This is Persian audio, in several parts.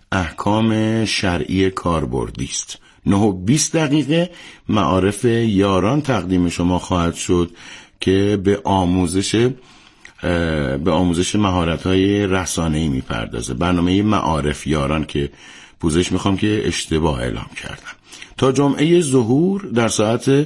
احکام شرعی کاربردی است. 9:20 معارف یاران تقدیم شما خواهد شد که به آموزش مهارت‌های رسانه‌ای می‌پردازه. برنامه معارف یاران که پوزش میخوام که اشتباه اعلام کردم. تا جمعه ظهور در ساعت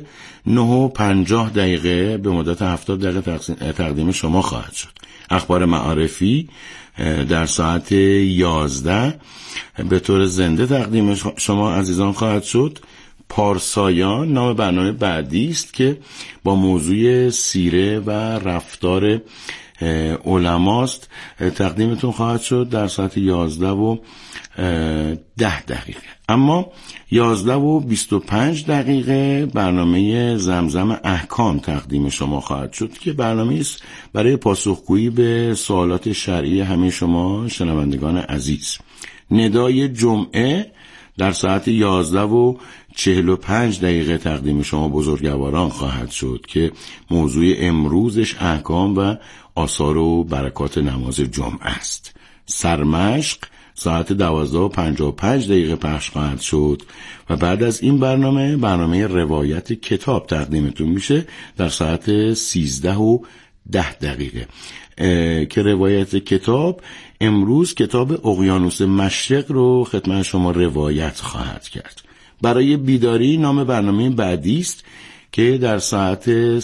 9:50 به مدت 70 دقیقه تقدیم شما خواهد شد. اخبار معارفی در ساعت 11 به طور زنده تقدیم شما عزیزان خواهد شد. پارسایان نام برنامه بعدی است که با موضوع سیره و رفتار علماست تقدیمتون خواهد شد در ساعت 11:10. اما 11:25 برنامه زمزم احکام تقدیم شما خواهد شد که برنامه است برای پاسخگویی به سوالات شرعی همه شما شنوندگان عزیز. ندای جمعه در ساعت 11:45 تقدیم شما بزرگواران خواهد شد که موضوع امروزش احکام و آثار و برکات نماز جمعه است. سرمشق ساعت 12:55 پخش خواهد شد و بعد از این برنامه روایت کتاب تقدیمتون میشه در ساعت 13:10 که روایت کتاب امروز کتاب اقیانوس مشرق رو خدمت شما روایت خواهد کرد. برای بیداری نام برنامه بعدی است که در ساعت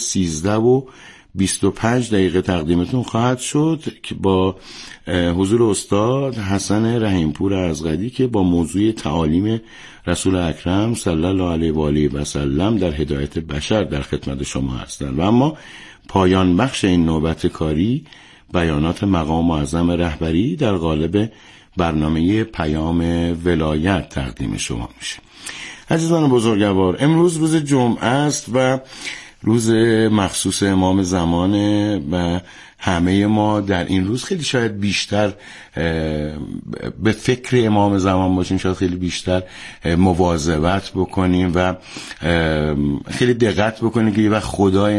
13:25 تقدیمتون خواهد شد که با حضور استاد حسن رحیمپور ازغدی که با موضوع تعالیم رسول اکرم صلی الله علیه و آله و سلم در هدایت بشر در خدمت شما هستند. و اما پایان بخش این نوبت کاری بیانات مقام معظم رهبری در قالب برنامه پیام ولایت تقدیم شما میشه. عزیزان بزرگوار، امروز روز جمعه است و روز مخصوص امام زمانه و همه ما در این روز خیلی شاید بیشتر به فکر امام زمان باشیم، شاید خیلی بیشتر مواظبت بکنیم و خیلی دقت بکنیم که یه وقت خدای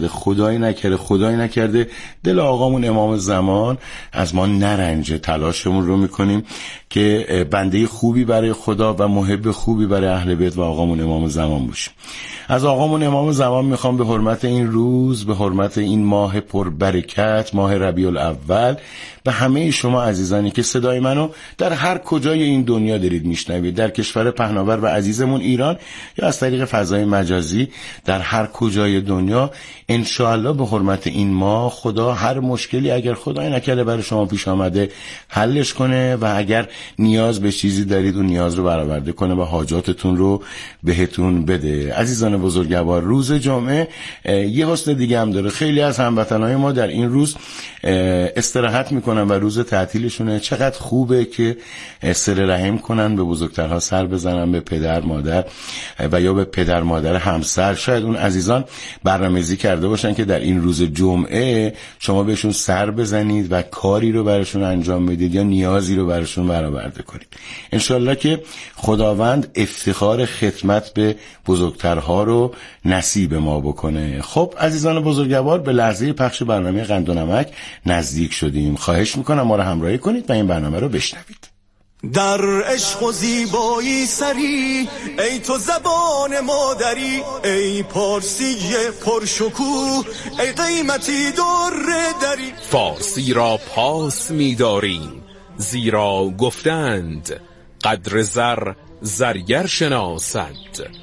نکرده دل آقامون امام زمان از ما نرنجه. تلاشمون رو میکنیم که بنده خوبی برای خدا و محب خوبی برای اهل بیت و آقامون امام زمان باشیم. از آقامون امام زمان میخوام به حرمت این روز، به حرمت این ماه پربرکت، ماه ربیع الاول، به همه شما عزیزانی که صدای منو در هر کجای این دنیا دارید میشنوید، در کشور پهناور و عزیزمون ایران یا از طریق فضای مجازی در هر کجای دنیا، انشاءالله به حرمت این ماه خدا هر مشکلی اگر خدای نکرده برای شما پیش آمده حلش کنه و اگر نیاز به چیزی دارید اون نیاز رو برآورده کنه و حاجاتتون رو بهتون بده. عزیزان بزرگوار، روز جمعه یه حسن دیگه هم داره. خیلی از هموطنهای ما در این روز استراحت میکنن و روز تعطیلشونه. چقدر خوبه که صله رحم کنن، به بزرگترها سر بزنن، به پدر مادر و یا به پدر مادر همسر. شاید اون عزیزان برنامه‌ریزی کرده باشن که در این روز جمعه شما بهشون سر بزنید و کاری رو براشون انجام بدید یا نیازی رو براشون برآورده کنید. انشالله که خداوند افتخار خدمت به بزرگترها رو نصیب ما بکنه. خب عزیزان بزرگوار، به لحظه پخش برنامه قند و نمک نزدیک شدیم. خواهش میکنم ما رو همراهی کنید و این برنامه رو بشنوید. در عشق و زیبایی سری، ای تو زبان مادری، ای پارسی پرشکوه، ای قیمتی در دری. فارسی را پاس می‌داریم زیرا گفتند قدر زر زرگر شناسد،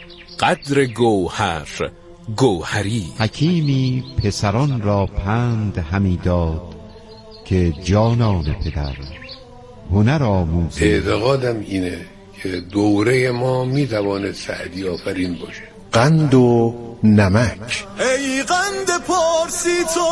قدر گوهر گوهری. حکیمی پسران را پند همی داد که جانان پدر هنر آموزی. اعتقادم اینه که دوره ما میتواند سعدی آفرین باشه. قند و نمک. ای قند پارسی تو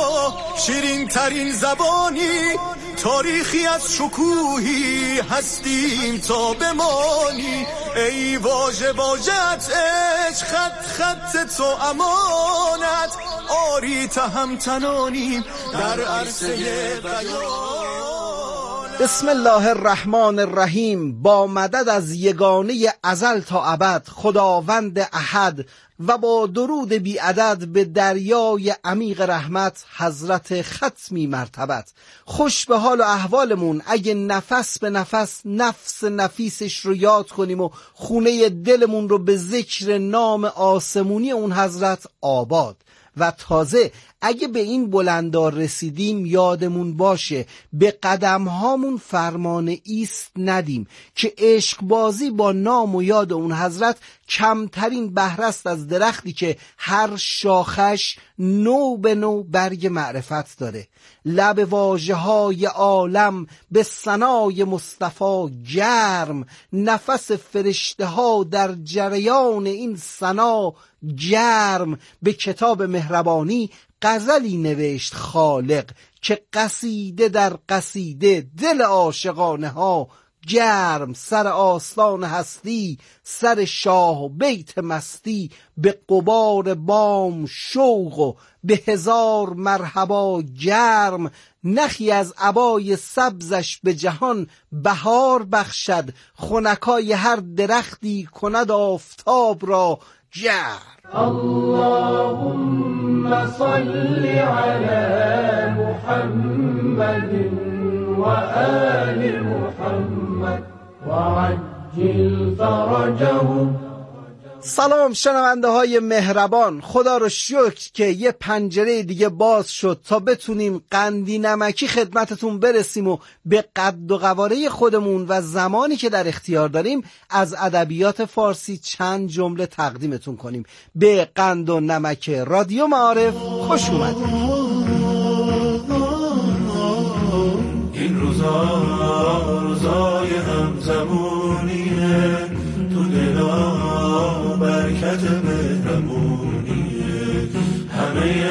شیرین ترین زبانی، تاریخی از شکوهی هستیم تا بمانی. ای واژه واژت عشق، خط خط تو امانت، آری تهمتنانیم در عرصه بیانت. بسم الله الرحمن الرحیم. با مدد از یگانه ازل تا ابد خداوند احد و با درود بی عدد به دریای عمیق رحمت حضرت ختمی مرتبت. خوش به حال و احوالمون اگه نفس به نفس نفس نفیسش رو یاد کنیم و خونه دلمون رو به ذکر نام آسمونی اون حضرت آباد. و تازه اگه به این بلندار رسیدیم یادمون باشه به قدم هامون فرمان ایست ندیم که عشق بازی با نام و یاد اون حضرت کمترین بهره است از درختی که هر شاخش نو به نو برگ معرفت داره. لب واژه های عالم به ثنای مصطفی گرم، نفس فرشته ها در جریان این ثنا گرم. به کتاب مهربانی غزلی نوشت خالق که قصیده در قصیده دل عاشقانه ها گرم. سر آستان هستی سر شاه بیت مستی، به غبار بام شوق و به هزار مرحبا گرم. نخی از عبای سبزش به جهان بهار بخشد، خنکای هر درختی کند آفتاب را گرم. اللهم صل على محمد و آل محمد و عجل فرجهم. سلام شنونده های مهربان، خدا رو شکر که یه پنجره دیگه باز شد تا بتونیم قندی نمکی خدمتتون برسیم و به قد و قواره خودمون و زمانی که در اختیار داریم از ادبیات فارسی چند جمله تقدیمتون کنیم. به قند و نمک رادیو معارف خوش اومدید. این روزای همزمونیه تو دلا برکت مهربونیه، همه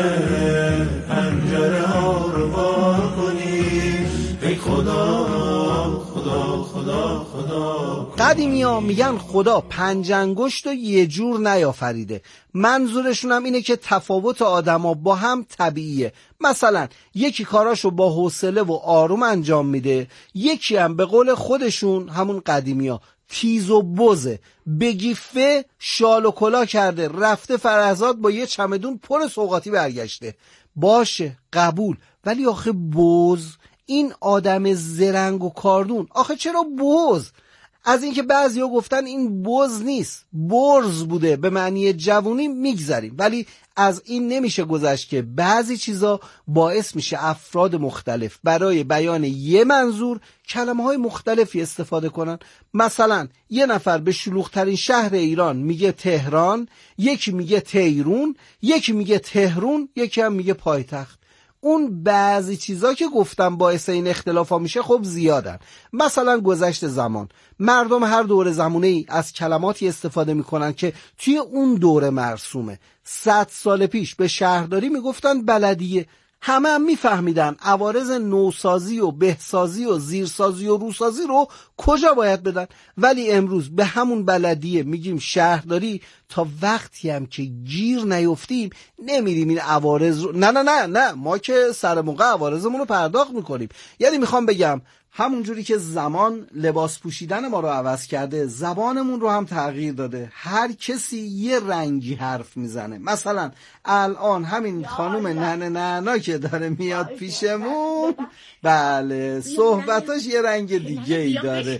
پنجره ها رو وا کنی ای خدا خدا خدا خدا. قدیمی ها میگن خدا پنج انگشت و یه جور نیافریده. منظورشون هم اینه که تفاوت آدم ها با هم طبیعیه. مثلا یکی کاراشو با حوصله و آروم انجام میده، یکی هم به قول خودشون همون قدیمی ها تیز و بزه، بگیفه شال و کلا کرده رفته فرزاد با یه چمدون پر سوغاتی برگشته. باشه قبول، ولی آخه بز، این آدم زرنگ و کاردون آخه چرا بز؟ از اینکه بعضیا گفتن این بز نیست برز بوده به معنی جوونی میگذریم، ولی از این نمیشه گذشت که بعضی چیزا باعث میشه افراد مختلف برای بیان یه منظور کلمه های مختلفی استفاده کنن. مثلا یه نفر به شلوغ‌ترین شهر ایران میگه تهران، یکی میگه تیرون، یکی میگه تهرون، یکی هم میگه پایتخت. اون بعضی چیزا که گفتم باعث این اختلافا میشه خب زیادن. مثلا گذشت زمان، مردم هر دوره زمانه‌ای از کلماتی استفاده میکنن که توی اون دوره مرسومه. 100 سال پیش به شهرداری میگفتن بلدیه، همه هم میفهمیدن عوارض نوسازی و بهسازی و زیرسازی و روسازی رو کجا باید بدن. ولی امروز به همون بلدیه میگیم شهرداری، تا وقتی هم که گیر نیفتیم نمیریم این عوارض رو. نه ما که سر موقع عوارضمون رو پرداخت میکنیم. یعنی میخوام بگم همون جوری که زمان لباس پوشیدن ما رو عوض کرده، زبانمون رو هم تغییر داده. هر کسی یه رنگی حرف میزنه. مثلا الان همین خانم ننه که داره میاد پیشمون، بله صحبتاش یه رنگ دیگه ای داره.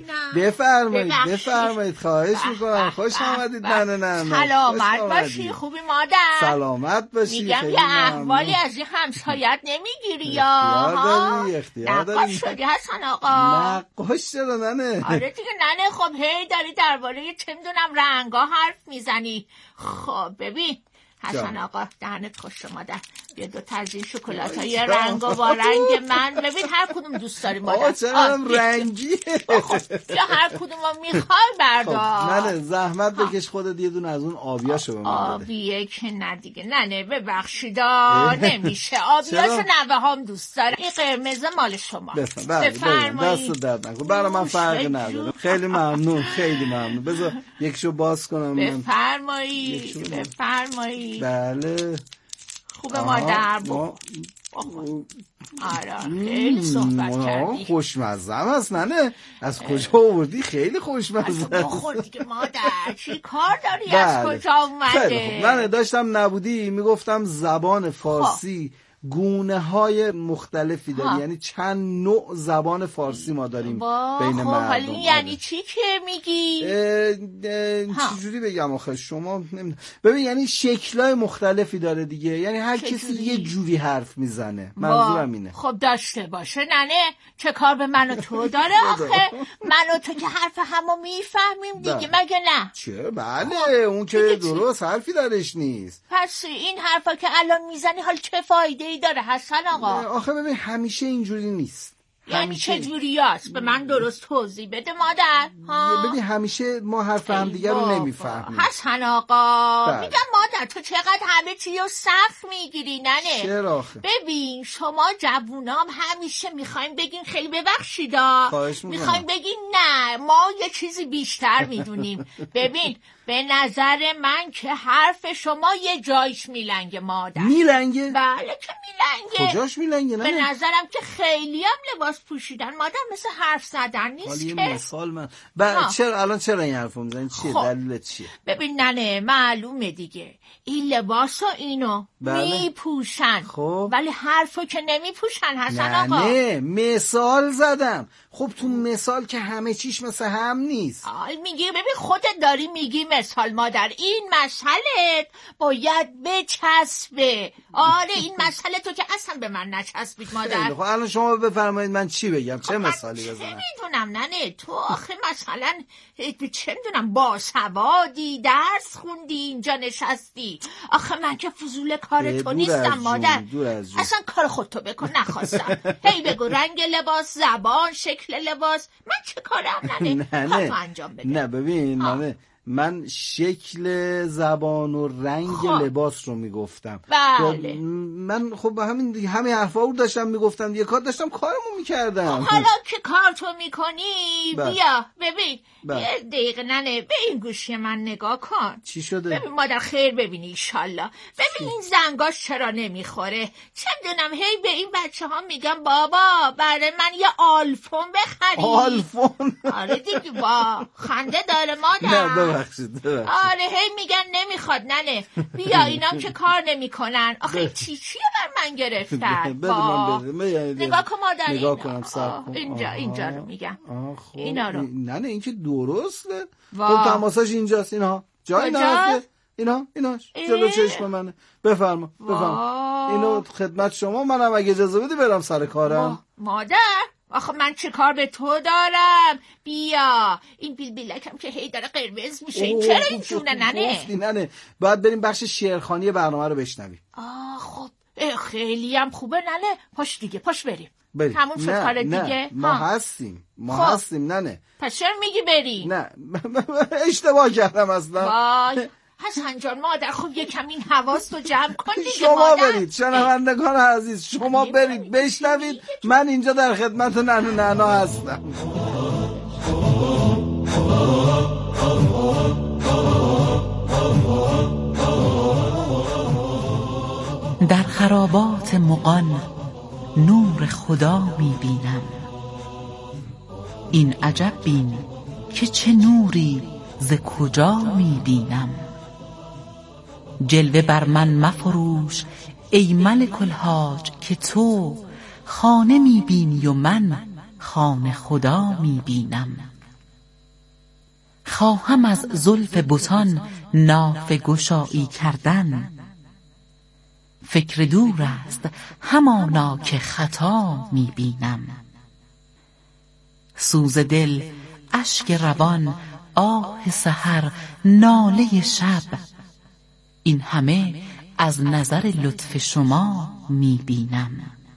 بفرمایید خواهش میکنم. خوش آمدید ننه. سلامت باشی. خوبی مادر؟ سلامت باشی. میگم یه احوالی از این همسایت نمیگیری یا اختیار داری شدی حسن آقا؟ نقاش چرا ننه؟ آره دیگه ننه. خب هی داری درباره چه میدونم رنگا حرف میزنی. خب ببین حسن آقا دهنت خوش مادر، بیا دو تا از این شکلات های رنگا با رنگ من ببین هر کدوم دوست داری مادر. آقا چرا رنگی؟ یا هر کدوم رو میخوای بردار. نه زحمت بکش خودت یه دونه از اون آبیاشو به من بده. آبیه که نه دیگه نه ببخشید نمیشه. آبیاشو نوه هم دوست داره. این قرمز مال شما. بفرمایید. دست درد نکن، برای من فرقی نداره. خیلی ممنون. بذار یکشو باز کنم. بفرمایید. بله خوبه مادر. آره خیلی صحبت کردی. خوشمزه هم هست ننه. از کجا آوردی؟ خیلی خوشمزه است. بخور دیگه مادر، چی کار داری؟ از کجا اومده؟ ننه داشتم نبودی میگفتم زبان فارسی گونه های مختلفی داری، یعنی چند نوع زبان فارسی ما داریم بین مردم. حالا یعنی چی که میگی؟ چجوری بگم آخه شما ببین، یعنی شکل‌های مختلفی داره دیگه، یعنی هر کسی یه جوری حرف میزنه. منظورم اینه. خب داشته باشه ننه، چه کار به من و تو داره آخه؟ من و تو که حرف همو میفهمیم دیگه، مگه نه؟ چه بله، اون که درست حرفی درش نیست. پس این حرفا که الان میزنی حال چه فایده‌ای داره حسن آقا؟ آخه ببین همیشه اینجوری نیست. یعنی چه جوری است؟ به من درست توضیح بده مادر. ببین همیشه ما حرف هم دیگه رو نمیفهمیم حسن آقا. میگم مادر تو چقدر همه چی رو سخت میگیری ننه. چرا آخه؟ ببین شما جوونام همیشه میخوایم بگین خیلی ببخشیدا، میخوایم بگین نه ما یه چیزی بیشتر میدونیم. ببین به نظر من که حرف شما یه جایش میلنگه مادر. میلنگه؟ بله که میلنگه. کجاش میلنگه؟ نه به نظرم که خیلی هم لباس پوشیدن مادر مثل حرف زدن نیست که. مثال من چرا این حرفو میزنی؟ چیه دلیلت چیه؟ ببین ننه معلومه دیگه این لباسو اینو میپوشن ولی حرفو که نمیپوشن حسن آقا. نه مثال زدم. خب تو مثال که همه چیش مثل هم نیست. میگی ببین خودت داری میگی مثال مادر، این مسئله باید بچسبه. آره این مسئله تو که اصلا به من نچسبید مادر. خب الان شما بفرمایید من چی بگم؟ چه مثالی بزنم؟ نمیدونم ننه تو آخه مثلا چه میدونم باسوادی، درس خوندی، اینجا نشستی. آخه من که فضول کار تو نیستم مادر. اصلا کار خودتو بکن نخواستم. هی بگو رنگ لباس، زبان، شکل لباس، من چه کارم ننه؟ کارتو انجام بده. نه ببین ننه من شکل زبان و رنگ لباس رو میگفتم. بله. من خب همین حرفا رو داشتم میگفتم، یه کار داشتم کارمو میکردم. حالا که کارتو میکنی بیا ببین یه دقیقه ننه به این گوشی من نگاه کن. چی شده؟ ببین مادر خیر ببینی ایشالله. ببین این زنگاش چرا نمیخوره؟ چه دونم هی به این بچه ها میگم بابا برای من یه آلفون بخری. آلفون؟ آره دیگه با خنده داره مادر. ببخشید. آره هی میگن نمیخواد ننه. بیا اینا که کار نمیکنن. آخه چیه بر من گرفتن؟ نگاه کن مادر. نگاه کنم صبر کن. اینجا رو میگم. اینا رو. نه این که درسته. خب تماساش اینجاست. اینها جای نرفته. ایناش جلو چشم منه. بفرما. اینو خدمت شما. منم اگه اجازه بدی برم سر کارم. مادر آخه من چه کار به تو دارم؟ بیا این بیلکم که هی داره قرمز میشه. این چرا این جونه ننه باید بریم بخش شعرخوانی برنامه رو بشنویم. خب خیلی هم خوبه ننه. پاش بریم. تموم شد کار دیگه. ما هستیم ننه. پس چرا میگی بریم؟ نه اشتباه کردم اصلا. وای حسن جان مادر خب یکم این حواس رو جمع کن دیگه. شما برید شنوندگان عزیز، شما برید بشنوید. من اینجا در خدمت ننا هستم. در خرابات مغان نور خدا میبینم. این عجب بین که چه نوری ز کجا میبینم. جلوه بر من مفروش ای ملک الحاج که تو خانه میبینی و من خانه خدا میبینم. خواهم از زلف بتان نافه گشایی کردن. فکر دور است همانا که خطا میبینم. سوز دل اشک روان آه سحر ناله شب. این همه از نظر لطف شما میبینم.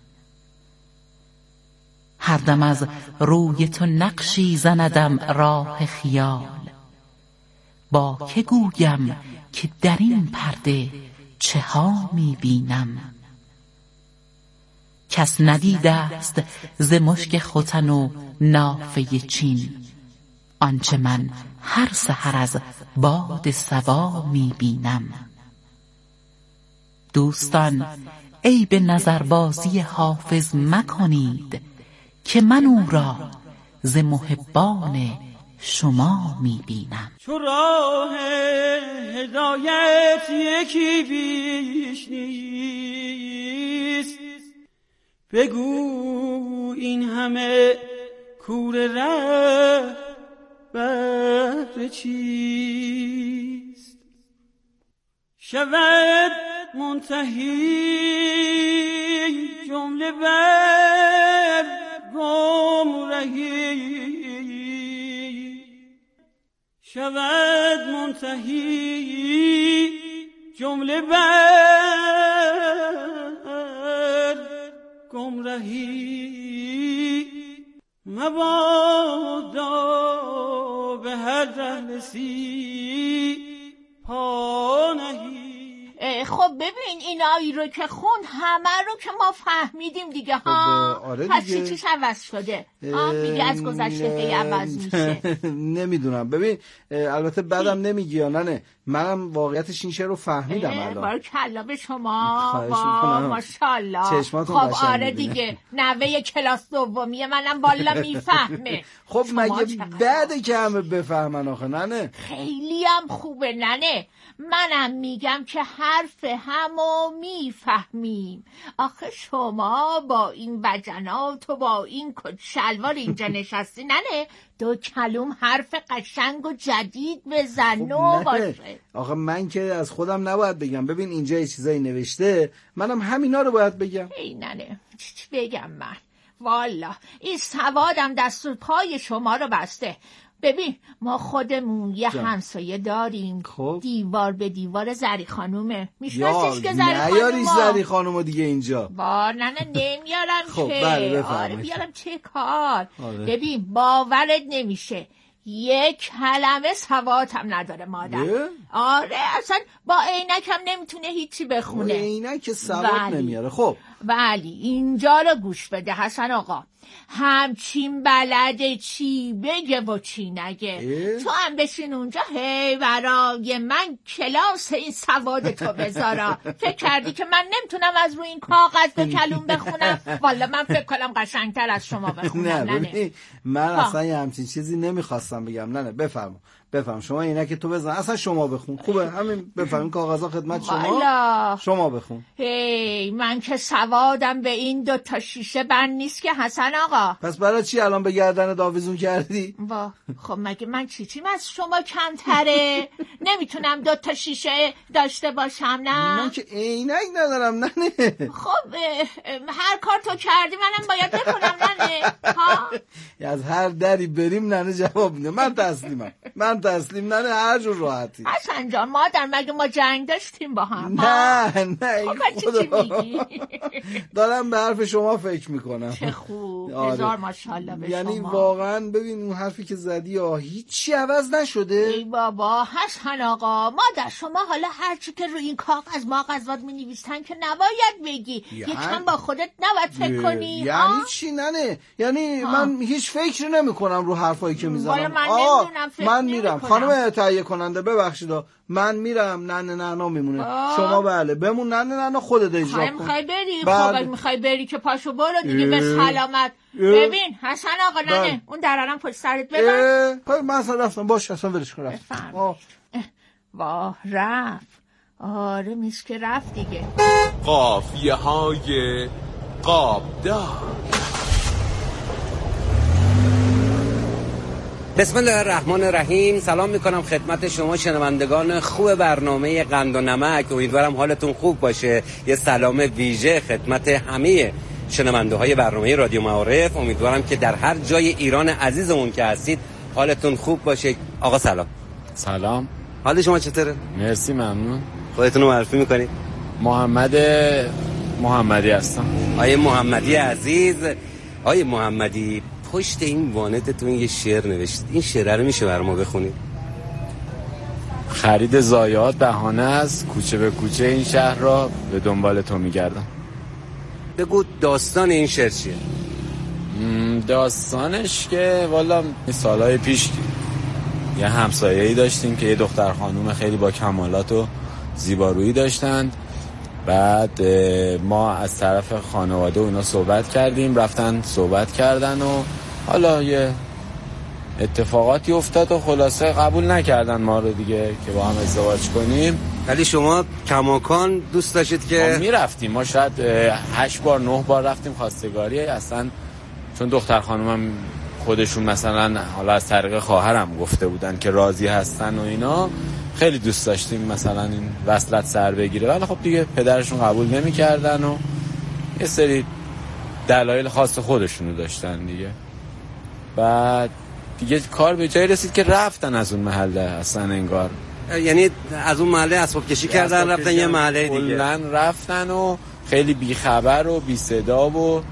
هر دم از روی تو نقشی زندم راه خیال. با که گویم که در این پرده چه ها میبینم. کس ندیده است ز مشک ختن و نافه چین آنچه من هر سحر از باد صبا میبینم. دوستان ای به نظربازی حافظ مکنید که من او را ز محبان شما میبینم. چو راه هدایت یکی بیش نیست، بگو این همه کوره ره بهر چیست؟ شود منتهی جمله بر گمرهی، شود منتهی جمله بر گمرهی، مبادا به هر رهلسی پا نهی. خب ببین اینایی رو که خوند همه رو که ما فهمیدیم دیگه ها. آره پس دیگه. چیش عوض شده؟ دیگه از گذشته هی عوض میشه. نمیدونم. ببین البته بعدم نمیگی یا نه، منم واقعیتش این شعر رو فهمیدم الان. بارکلا به شما، ماشاءالله. خب آره دیگه نوه کلاس دومیه منم والا میفهمه. خب مگه بعده که همه بفهمن آخه ننه؟ خیلی هم خوبه ننه. منم میگم که حرف همو میفهمیم. آخه شما با این وجنات و با این کت شلوار اینجا نشستی ننه، دو کلوم حرف قشنگ و جدید بزن و باشه. آخه من که از خودم نباید بگم. ببین اینجا یه چیزایی نوشته، منم همینا رو باید بگم. ای ننه چی بگم من؟ والا این سوادم دست و پای شما رو بسته. ببین ما خودمون یه همسایه داریم. خب. دیوار به دیوار زری خانومه. میشناسیش که زری خانومه؟ نیاریش زری خانومه دیگه اینجا. نه نمیارم خب که. بله آره بیارم چه کار. ببین باورت نمیشه یک کلمه سوادم نداره مادر. آره اصلا با عینکم نمیتونه هیچی بخونه. عینک سواد نمیاره. خب ولی اینجا رو گوش بده حسن آقا، همچین بلده چی بگه و چی نگه. تو هم بشین اونجا هی برای من کلاس این سواد تو بذارا. فکر کردی که من نمیتونم از روی این کاغذ دو کلوم بخونم؟ والا من فکر کنم قشنگتر از شما بخونم. نه من اصلا یه همچین چیزی نمیخواستم بگم. نه بفهم شما اینا که تو بزن، اصلا شما بخون. خوبه همین بفهم این کاغذها خدمت شما. شما بخون. هی من که سوادم به این 2 تا شیشه بند نیست که حسن آقا. پس برای چی الان به گردن آویزون کردی؟ خب مگه من چیچیم از شما کمتره؟ نمیتونم 2 تا شیشه داشته باشم نه؟ من که عینک ندارم ننه. خب هر کار تو کردی منم باید بکنم ننه ها؟ از هر دری بریم ننه جواب میده. من تسلیم ننه، هر جور راحتی. حسن جان مادر مگه ما جنگ داشتیم با هم؟ نه خب چی میگی؟ دارم به حرف شما فکر میکنم. چه خوب. هزار ماشاءالله به شما. یعنی واقعا ببین اون حرفی که زدی هیچی عوض نشده. ای بابا حسن آقا مادر شما حالا هرچی که روی این کاغذ ماغذات مینویسن که نباید بگی. یکم با خودت نباید فکر کنی. یعنی چی ننه؟ یعنی من هیچ فکری نمیکنم رو حرفایی که میزنم. من میرم خانم تهیه کننده ببخشید من میرم ننه میمونه. شما بله بمون ننه خودت اجرا کن. میخوای بری؟ خب میخوای بری که پاشو برو دیگه به سلامت. ببین حسن آقا ننه اون درارم پشت سرت ببند. من اصلا رفتم باش اصلا ولش کن. واه رفت. آره میش که رفت دیگه. قافیه های قابدار. بسم الله الرحمن الرحیم. سلام میکنم خدمت شما شنوندگان خوب برنامه قند و نمک. امیدوارم حالتون خوب باشه. یه سلام ویژه خدمت همه شنونده های برنامه رادیو معارف. امیدوارم که در هر جای ایران عزیزمون که هستید حالتون خوب باشه. آقا سلام. حال شما چطوره؟ مرسی ممنون. خودتون رو معرفی میکنید؟ محمدی هستم. آیه محمدی عزیز. آیه محمدی پشت این وانتتون یه شعر نوشتید. این شعر رو میشه بر ما بخونید؟ خرید ضایعات بهانه است، کوچه به کوچه این شهر را به دنبال تو میگردم. بگو داستان این شعر چیه؟ داستانش که والا سالهای پیش یه همسایه‌ای داشتیم که یه دختر خانوم خیلی با کمالات و زیبارویی داشتند. بعد ما از طرف خانواده و اینا صحبت کردیم، رفتن صحبت کردن و حالا یه اتفاقاتی افتاد و خلاصه قبول نکردن ما رو دیگه که با هم ازدواج کنیم. ولی شما کماکان دوست داشتید که ما میرفتیم، ما شاید 8 بار 9 بار رفتیم خواستگاری، اصلا چون دختر خانومم خودشون مثلا حالا از طریق خواهرم گفته بودن که راضی هستن و اینا، خیلی دوست داشتیم مثلا این وصلت سر بگیره، ولی خب دیگه پدرشون قبول نمی‌کردن و یه سری دلایل خاص خودشونو داشتن دیگه. بعد دیگه کار به جایی رسید که رفتن از اون محله اصلا انگار، یعنی از اون محله اسباب کشی کردن رفتن یه محله دیگه، کلاً رفتن و خیلی بیخبر و بی صدا و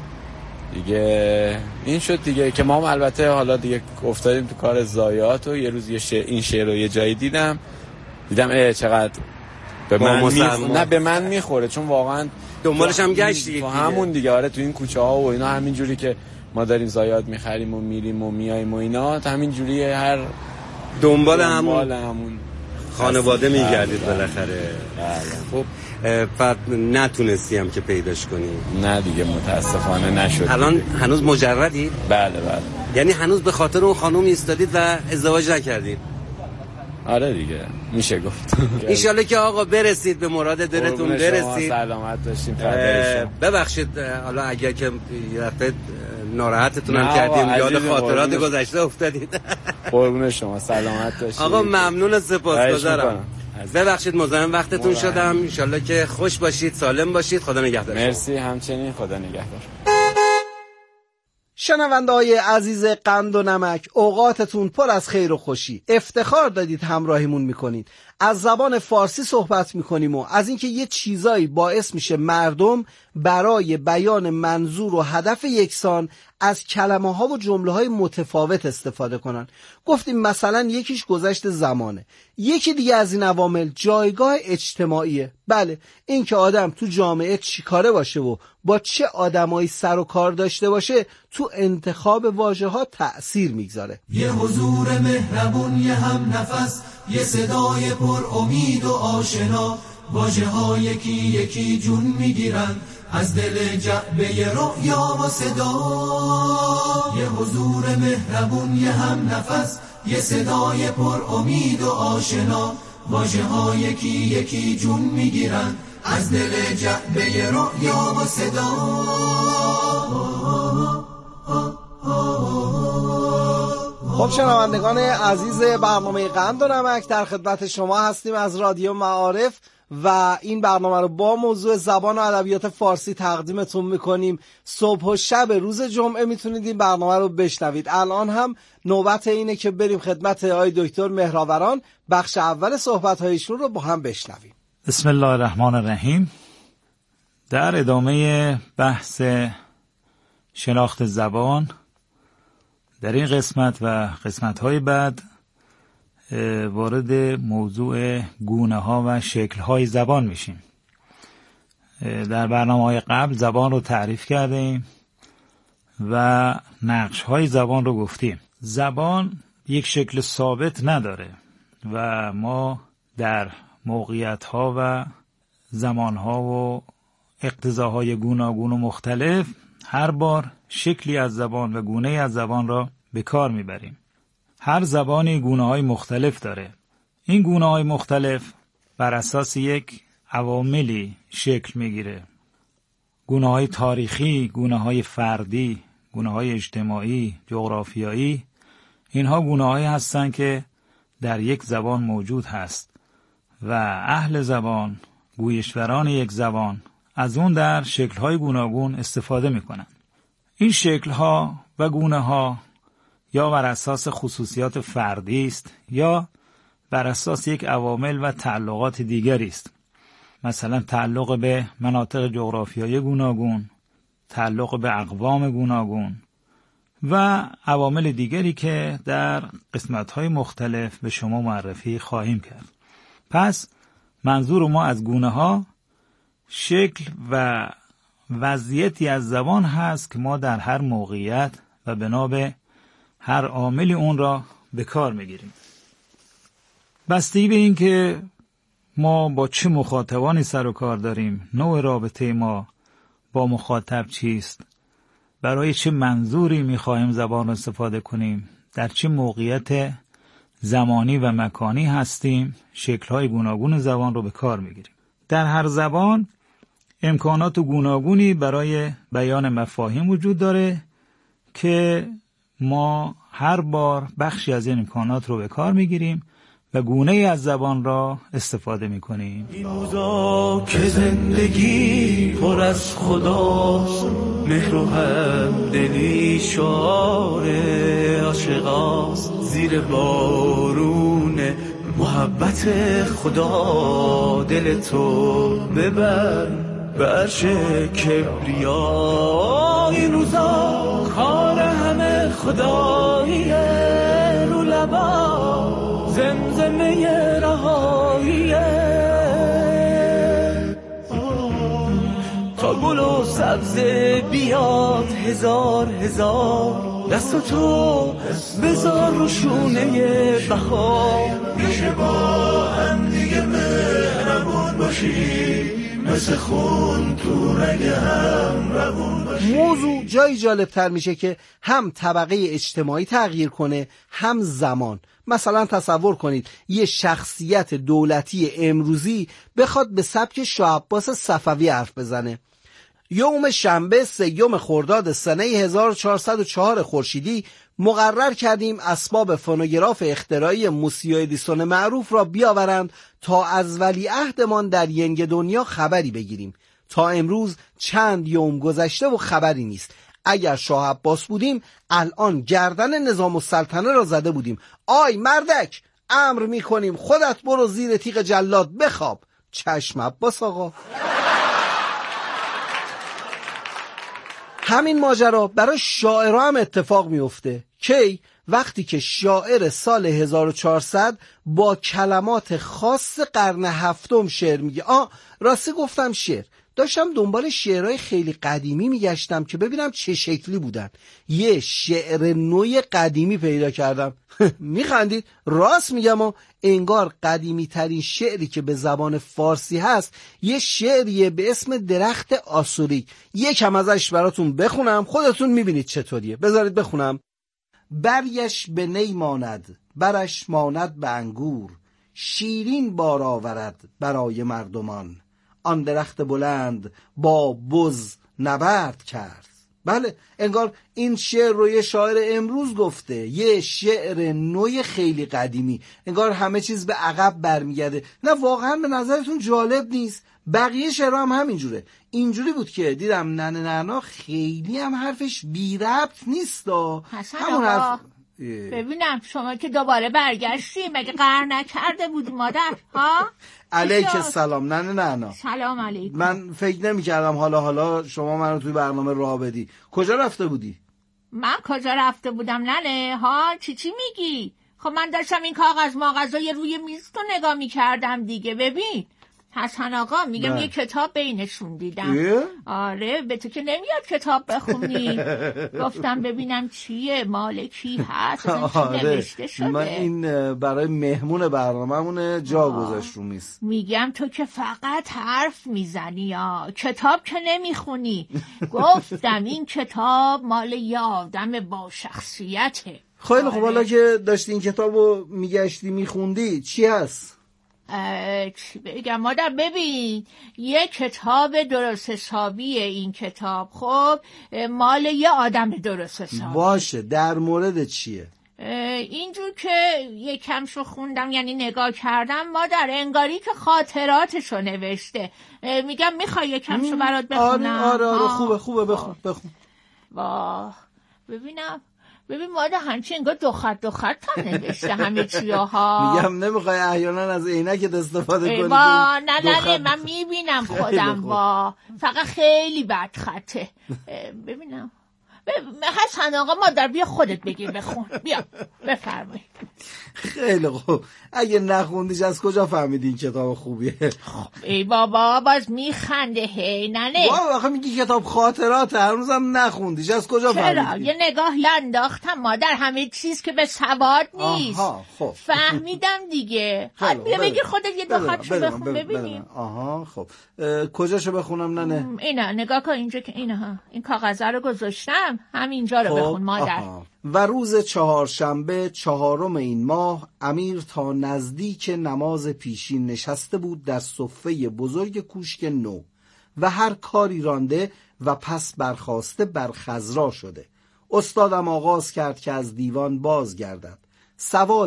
دیگه این شد دیگه که ما هم البته حالا دیگه افتادیم تو کار ضایعات و یه روز این شعر رو یه جایی دیدم چقدر به من میخوره چون واقعا دنبالش هم گشت دیگه همون دیگه. آره تو این کوچه ها و اینا همین جوری که ما داریم ضایعات میخریم و میریم و میایم و اینا، همین جوری هر دنبال همون خانواده میگردید بالاخره. خب بعد نتونستی هم که پیداش کنی؟ نه دیگه متاسفانه نشد. الان هنوز مجردی؟ بله. یعنی هنوز به خاطر اون خانم ایستادید و ازدواج نکردید؟ آره دیگه میشه گفت. انشالله که آقا برسید به مراد دلتون برسید. سلامت باشین. ببخشید حالا اگر که یه دفعه ناراحتتون هم کردیم، یاد خاطرات گذشته افتادید. قربون شما، سلامت باشید. آقا ممنون و سپاسگزارم. ببخشید مزاحم وقتتون شدم. انشالله که خوش باشید، سالم باشید. خدا نگهدار. مرسی همچنین، خدا نگهدار. شنونده‌های عزیز قند و نمک، اوقاتتون پر از خیر و خوشی. افتخار دادید همراهیمون میکنید. از زبان فارسی صحبت میکنیم و از اینکه یه چیزایی باعث میشه مردم برای بیان منظور و هدف یکسان از کلمه ها و جمله های متفاوت استفاده کنن. گفتیم مثلا یکیش گذشت زمانه، یکی دیگه از این عوامل جایگاه اجتماعیه. بله، این که آدم تو جامعه چیکاره باشه و با چه آدمایی سر و کار داشته باشه تو انتخاب واژه ها تأثیر میگذاره. یه حضور مهربون، یه هم نفس، یه صدای پر امید و آشنا، واژه ها یکی یکی جون میگیرن از دل جعبه رؤیا و صدا. یه حضور مهربون، یه هم نفس، یه صدای پر امید و آشنا، واژه ها یکی یکی جون میگیرن از دل جعبه رؤیا و صدا. خب شنوندگان عزیز برنامه قند و نمک، در خدمت شما هستیم از رادیو معارف و این برنامه رو با موضوع زبان و ادبیات فارسی تقدیمتون میکنیم. صبح و شب روز جمعه میتونید این برنامه رو بشنوید. الان هم نوبت اینه که بریم خدمت آقای دکتر مهراوران، بخش اول صحبت‌هایشون رو با هم بشنویم. بسم الله الرحمن الرحیم. در ادامه بحث شناخت زبان در این قسمت و قسمت‌های بعد وارد موضوع گونه‌ها و شکل‌های زبان میشیم. در برنامه‌های قبل زبان رو تعریف کردیم و نقش‌های زبان رو گفتیم. زبان یک شکل ثابت نداره و ما در موقعیت‌ها و زمان‌ها و اقتضاهای گوناگون و مختلف هر بار شکلی از زبان و گونه‌ای از زبان را به کار میبریم. هر زبانی گونه‌های مختلف داره. این گونه‌های مختلف بر اساس یک عواملی شکل میگیره. گونه‌های تاریخی، گونه‌های فردی، گونه‌های اجتماعی، جغرافیایی، اینها گونه‌هایی هستند که در یک زبان موجود هست و اهل زبان، گویشوران یک زبان از اون در شکل‌های گوناگون استفاده می‌کنند. این شکل‌ها و گونه‌ها یا بر اساس خصوصیات فردی است یا بر اساس یک عوامل و تعلقات دیگری است. مثلا تعلق به مناطق جغرافیایی گوناگون، تعلق به اقوام گوناگون و عوامل دیگری که در قسمت‌های مختلف به شما معرفی خواهیم کرد. پس منظور ما از گونه‌ها شکل و وضعیتی از زبان هست که ما در هر موقعیت و بنا به هر عاملی اون را به کار میگیریم. بستگی به این که ما با چه مخاطبانی سر و کار داریم، نوع رابطه ما با مخاطب چیست، برای چه منظوری میخواهیم زبان را استفاده کنیم، در چه موقعیت زمانی و مکانی هستیم، شکل‌های گوناگون زبان رو به کار میگیریم. در هر زبان امکانات گوناگونی برای بیان مفاهیم وجود داره که ما هر بار بخشی از این امکانات رو به کار میگیریم و گونه ای از زبان را استفاده میکنیم. این روزا که زندگی پر از خداست، مهر و همدلی شعار عاشقاست، زیر بارون محبت خدا دل تو ببر به عرش کبریا. این روزا کار همه خداییه، رو لبا زمزمه رهاییه، تا گل و سبزه بیاد هزار هزار، دست تو بذار رو شونه بهار. میشه با هم دیگه مهربون باشی، مثل خون تو رگ هم روون باشی. موضوع جایی جالبتر میشه که هم طبقه اجتماعی تغییر کنه، هم زمان. مثلا تصور کنید یه شخصیت دولتی امروزی بخواد به سبک شاه عباس صفوی حرف بزنه. یوم شنبه 3 خرداد سنه 1404 خورشیدی مقرر کردیم اسباب فونوگراف اختراعی موسیو ادیسون معروف را بیاورند تا از ولیعهدمان در ینگ دنیا خبری بگیریم. تا امروز چند یوم گذشته و خبری نیست. اگر شاه عباس بودیم الان گردن نظام السلطنه را زده بودیم. آی مردک، امر میکنیم خودت برو زیر تیغ جلاد بخواب. چشم عباس آقا. همین ماجرا برای شاعرها هم اتفاق میفته. کی؟ وقتی که شاعر سال 1400 با کلمات خاص قرن هفتم شعر میگه. راستی گفتم شعر، داشتم دنبال شعرهای خیلی قدیمی میگشتم که ببینم چه شکلی بودن. یه شعر نوع قدیمی پیدا کردم. میخندید؟ راست میگم و انگار قدیمی ترین شعری که به زبان فارسی هست یه شعریه به اسم درخت آسوریک. یکم ازش براتون بخونم، خودتون میبینید چطوریه. بذارید بخونم. بریش به نی ماند، برش ماند به انگور، شیرین بار آورد برای مردمان. آن درخت بلند با بز نبرد کرد. بله، انگار این شعر رو یه شاعر امروز گفته، یه شعر نوع خیلی قدیمی. انگار همه چیز به عقب برمیگرده. نه واقعا به نظرتون جالب نیست؟ بقیه شعرها هم همینجوره. اینجوری بود که دیدم ننه نعنا خیلی هم حرفش بی ربط نیست. همون حرف. ببینم شما که دوباره برگشتی، مگه قهر نکرده بودی مادر؟ ها؟ علیک السلام ننه نعنا. سلام علیکم. من فکر نمی کردم حالا شما منو توی برنامه راه بدی. کجا رفته بودی؟ من کجا رفته بودم ننه؟ ها چی میگی؟ خب من داشتم این کاغذ ماغذای روی میز تو نگاه میکردم دیگه. ببین حسن آقا، میگم یه کتاب بینشون دیدم. آره، به تو که نمیاد کتاب بخونی. گفتم ببینم چیه، مال کی هست، چی نوشته شده. من این برای مهمون برنامه‌مونه جا گذاشت رو میز. میگم تو که فقط حرف میزنی یا کتاب که نمیخونی. گفتم این کتاب مال یه آدم با شخصیته. خیلی خب، حالا که داشتی این کتابو میگشتی میخوندی چی هست؟ چی بگم مادر؟ ببین یه کتاب درست حسابیه این کتاب. خب مال یه آدم درست حسابی. باشه، در مورد چیه؟ اینجور که یکمشو خوندم، یعنی نگاه کردم مادر، انگاری که خاطراتشو نوشته. میگم میخوای یکمشو برات بخونم؟ آره خوبه بخون. واه ببین ماده همچین انگار دو خط هم نوشته همه چیاها. میگم نمیخوای احیانا از عینکت استفاده کنی؟ نه من میبینم خودم. فقط خیلی بد خطه. ببینم حسن آقا مادر بیا خودت بگیر بخون. بیا بفرمایید. خیلی خوب. اگه نخوندیش از کجا فهمیدین کتاب خوبیه؟ ای بابا باز میخنده هی ننه. بابا آخه میگی کتاب خاطرات، هنوزم نخوندیش، از کجا فهمیدین؟ چرا؟ یه نگاهی انداختم مادر، همه چیز که به سواد نیست. آها خب فهمیدم دیگه. بیا بگیر خودت یه دو خطشو بخون ببینیم. آها خب کجاشو بخونم ننه؟ اینا نگاه کن اینجا که این کاغذ رو گذاشتم، همینجا رو بخون مادر. و روز چهارشنبه 4 این ماه امیر تا نزدیک نماز پیشین نشسته بود در صفه بزرگ کوشک نو و هر کاری رانده و پس برخاسته بر خضرا شده. استادم آغاز کرد که از دیوان بازگردد. سواری